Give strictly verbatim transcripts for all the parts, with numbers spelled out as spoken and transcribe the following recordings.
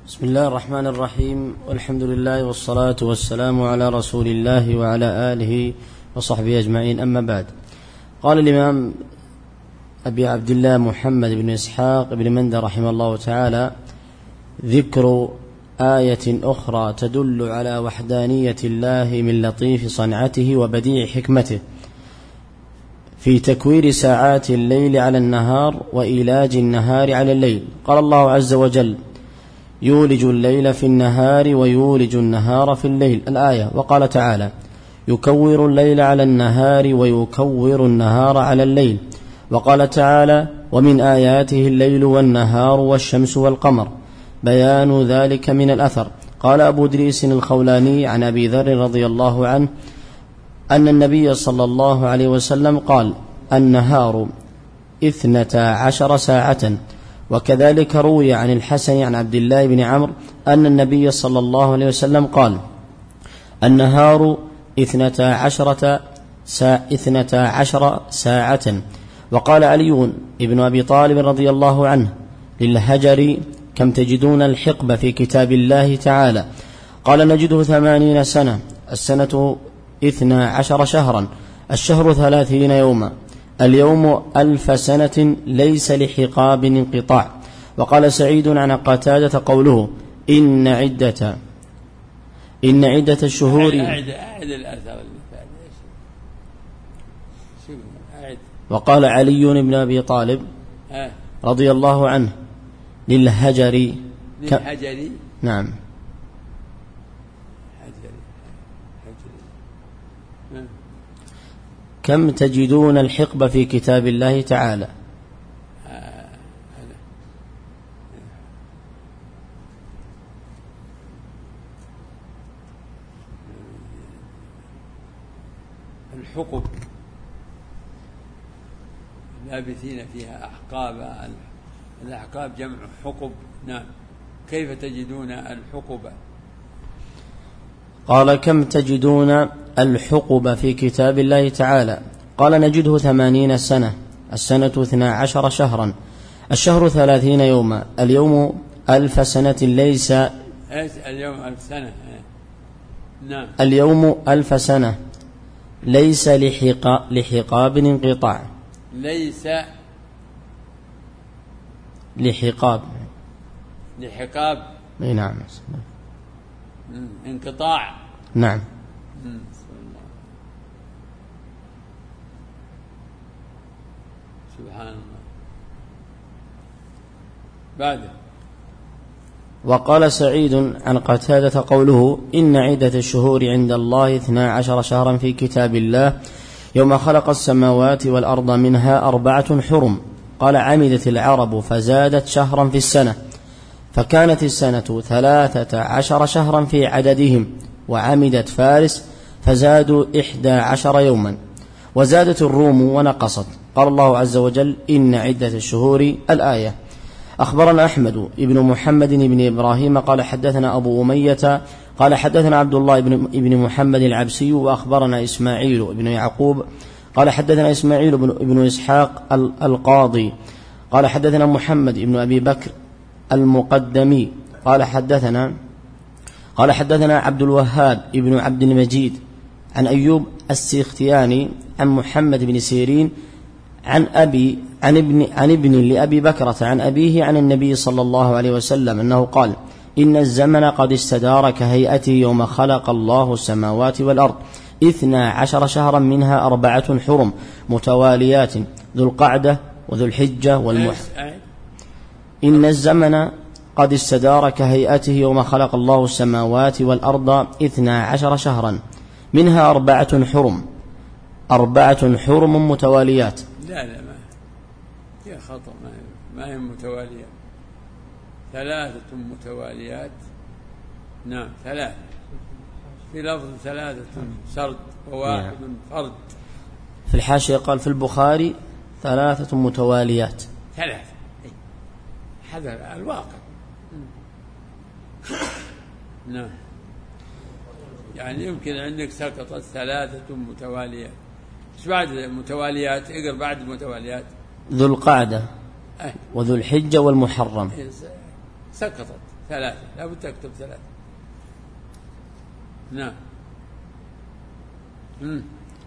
بسم الله الرحمن الرحيم، والحمد لله والصلاة والسلام على رسول الله وعلى آله وصحبه أجمعين، أما بعد. قال الإمام أبي عبد الله محمد بن إسحاق بن مندى رحمه الله تعالى: ذكر آية أخرى تدل على وحدانية الله من لطيف صنعته وبديع حكمته في تكوير ساعات الليل على النهار وإيلاج النهار على الليل. قال الله عز وجل: يولج الليل في النهار ويولج النهار في الليل، الآية. وقال تعالى: يكور الليل على النهار ويكور النهار على الليل. وقال تعالى: ومن آياته الليل والنهار والشمس والقمر، بيان ذلك من الأثر. قال أبو دريس الخولاني عن أبي ذر رضي الله عنه أن النبي صلى الله عليه وسلم قال: النهار اثنتا عشر ساعة. وكذلك روي عن الحسن عن عبد الله بن عمرو أن النبي صلى الله عليه وسلم قال: النهار اثنتا عشرة ساعة, اثنتا عشر ساعة. وقال علي بن أبي طالب رضي الله عنه للهجر: كم تجدون الحقب في كتاب الله تعالى؟ قال: نجده ثمانين سنة، السنة اثنا عشر شهرا، الشهر ثلاثين يوما، اليوم ألف سنة، ليس لحقاب انقطاع. وقال سعيد عن قتادة قوله: إن عدة إن عدة الشهور. أعد أعد الأثر اللي وقال علي بن أبي طالب رضي الله عنه للهجر للهجر نعم كم تجدون الحقب في كتاب الله تعالى؟ الحقب لابثين فيها أحقابا، الأحقاب جمع حقب. نعم. كيف تجدون الحقب؟ قال: كم تجدون الحقب في كتاب الله تعالى؟ قال: نجده ثمانين سنة، السنة اثنا عشر شهرا، الشهر ثلاثين يوما، اليوم ألف سنة، ليس اليوم ألف سنة. نعم. اليوم ألف سنة، ليس لحقا لحقاب انقطاع. ليس لحقاب لحقاب نعم انقطاع. نعم. سبحان الله. بعده. وقال سعيد عن قتادة قوله: إن عدة الشهور عند الله اثنا عشر شهرا في كتاب الله يوم خلق السماوات والأرض منها أربعة حرم. قال: عمدت العرب فزادت شهرا في السنة، فكانت السنة ثلاثة عشر شهرا في عددهم. وعمدت فارس فزادوا إحدى عشر يوما. وزادت الروم ونقصت. قال الله عز وجل: إن عدة الشهور، الآية. أخبرنا أحمد بن محمد بن إبراهيم قال: حدثنا أبو أمية قال: حدثنا عبد الله بن محمد العبسي. وأخبرنا إسماعيل بن يعقوب قال: حدثنا إسماعيل بن إسحاق القاضي قال: حدثنا محمد بن أبي بكر المقدمي قال: حدثنا قال حدثنا عبد الوهاب بن عبد المجيد عن أيوب السختياني عن محمد بن سيرين عن أبي عن ابن عن ابن لأبي بكرة عن أبيه عن النبي صلى الله عليه وسلم أنه قال: إن الزمن قد استدار كهيئته يوم خلق الله السماوات والأرض اثنا عشر شهرا، منها أربعة حرم متواليات، ذو القعدة وذو الحجة والمحرم. إن الزمن قد استدار كهيئته يوم خلق الله السماوات والأرض اثنا عشر شهرا، منها أربعة حرم أربعة حرم متواليات. لا لا ما هي خطأ، ما هي متواليات، ثلاثة متواليات. نعم ثلاثة، في لفظ ثلاثة سرد وواحد فرد. في الحاشية قال في البخاري ثلاثة متواليات. ثلاثة هذا الواقع. نعم. يعني يمكن عندك سقطت ثلاثة متواليات. ايش بعد المتواليات؟ اقرأ بعد المتواليات. ذو القعدة وذو الحجة والمحرم. سقطت ثلاثة، لا بد تكتب ثلاثة. نعم. مم.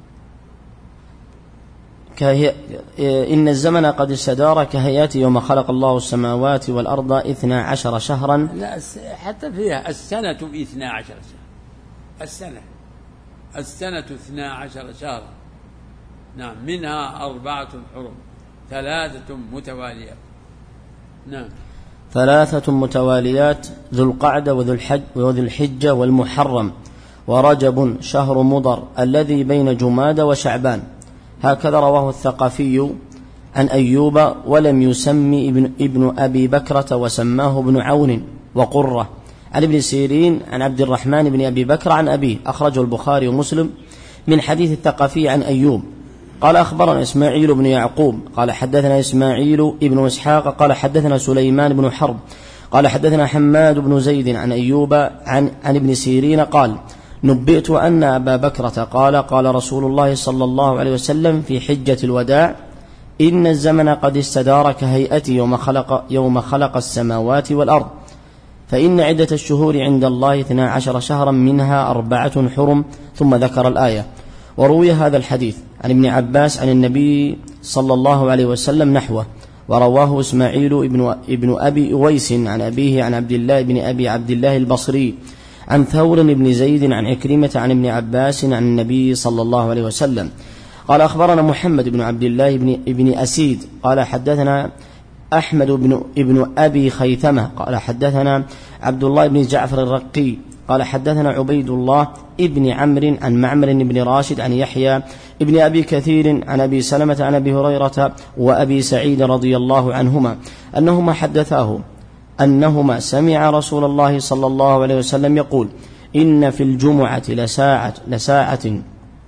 كهي... إن الزمن قد استدار كهيئته يوم خلق الله السماوات والأرض اثنا عشر شهرا. لا حتى فيها السنة اثنا عشر شهرا، السنة السنة اثنا عشر شهرا. نعم، منها أربعة حرم، ثلاثة متواليات. نعم. ثلاثة متواليات: ذو القعدة وذو الحج وذو الحجة والمحرم ورجب شهر مضر الذي بين جماد وشعبان. هكذا رواه الثقفي عن أيوب ولم يسمي ابن, ابن أبي بكرة وسماه ابن عون وقرة. عن ابن سيرين عن عبد الرحمن بن أبي بكر عن أبيه، أخرجه البخاري ومسلم من حديث الثقفي عن أيوب قال أخبرنا إسماعيل بن يعقوب قال حدثنا إسماعيل ابن إسحاق قال حدثنا سليمان بن حرب قال حدثنا حماد بن زيد عن أيوب عن, عن ابن سيرين قال نبئت أن أبا بكرة قال قال رسول الله صلى الله عليه وسلم في حجة الوداع: إن الزمن قد استدار كهيئته يوم خلق, يوم خلق السماوات والأرض، فإن عدة الشهور عند الله اثنا عشر شهرا منها أربعة حرم، ثم ذكر الآية. وروي هذا الحديث عن ابن عباس عن النبي صلى الله عليه وسلم نحوه، ورواه إسماعيل ابن, ابن أبي أويس عن أبيه عن عبد الله بن أبي عبد الله البصري عن ثور بن زيد عن عكرمة عن ابن عباس عن النبي صلى الله عليه وسلم قال أخبرنا محمد بن عبد الله بن, ابن أسيد قال حدثنا أحمد بن ابن أبي خيثمة قال حدثنا عبد الله بن جعفر الرقي قال حدثنا عبيد الله ابن عمرو عن معمر بن راشد عن يحيى ابن أبي كثير عن أبي سلمة عن أبي هريرة وأبي سعيد رضي الله عنهما أنهما حدثاه أنهما سمع رسول الله صلى الله عليه وسلم يقول: إن في الجمعة لساعة لساعة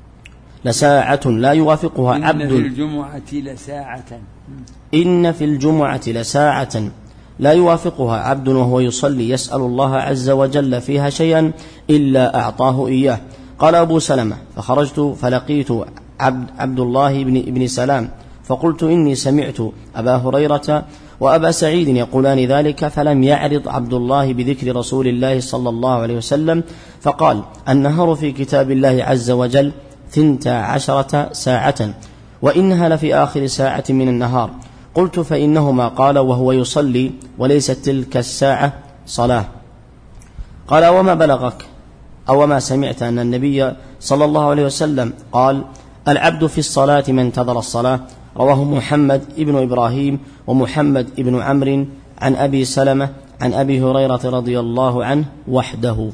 لساعة لا يوافقها عبد. إن في الجمعة لساعة إن في الجمعة لساعة لا يوافقها عبد وهو يصلي يسأل الله عز وجل فيها شيئا إلا أعطاه إياه. قال أبو سلمة: فخرجت فلقيت عبد, عبد الله بن, بن سلام فقلت: إني سمعت أبا هريرة وأبا سعيد يقولان ذلك، فلم يعرض عبد الله بذكر رسول الله صلى الله عليه وسلم، فقال: النهار في كتاب الله عز وجل ثنتا عشرة ساعة، وإنها لفي آخر ساعة من النهار. قلت: فإنهما قال وهو يصلي وليست تلك الساعة صلاة. قال: وما بلغك أو ما سمعت أن النبي صلى الله عليه وسلم قال: العبد في الصلاة من انتظر الصلاة. رواه محمد ابن إبراهيم ومحمد ابن عمرو عن أبي سلمة عن أبي هريرة رضي الله عنه وحده.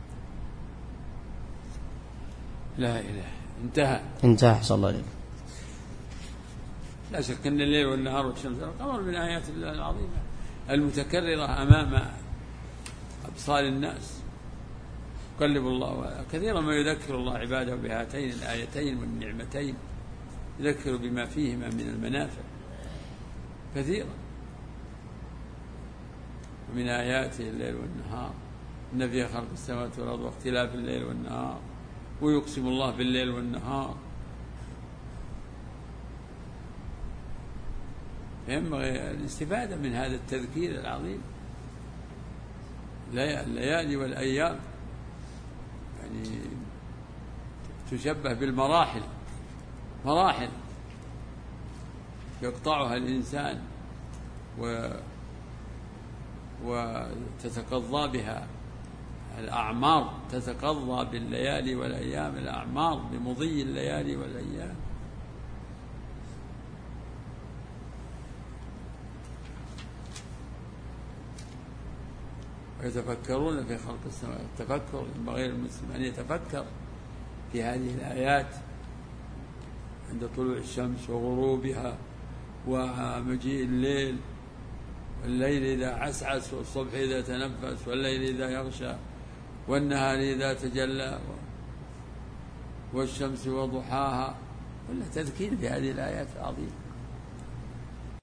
لا إله. انتهى انتهى صلى الله عليه وسلم. لا شك أن الليل والنهار والشمس والقمر من آيات الله العظيمة المتكررة أمام أبصار الناس. يقلب الله كثيرا ما يذكر الله عباده بهاتين الآيتين والنعمتين، يذكر بما فيهما من المنافع كثيرا. ومن آياته الليل والنهار إن في خلق السماوات والأرض واختلاف الليل والنهار، ويقسم الله بالليل والنهار. ينبغي الاستفادة من هذا التذكير العظيم. الليالي والأيام يعني تشبه بالمراحل، مراحل يقطعها الإنسان و وتتقضى بها الأعمار، تتقضى بالليالي والأيام الأعمار بمضي الليالي والأيام. ويتفكرون في خلق السماوات. التفكر ينبغي للمسلم أن يتفكر في هذه الآيات عند طلوع الشمس وغروبها ومجيء الليل، والليل إذا عسعس والصبح إذا تنفس والليل إذا يغشى والنهار إذا تجلى والشمس وضحاها. كل تذكير بهذه الآيات العظيمة.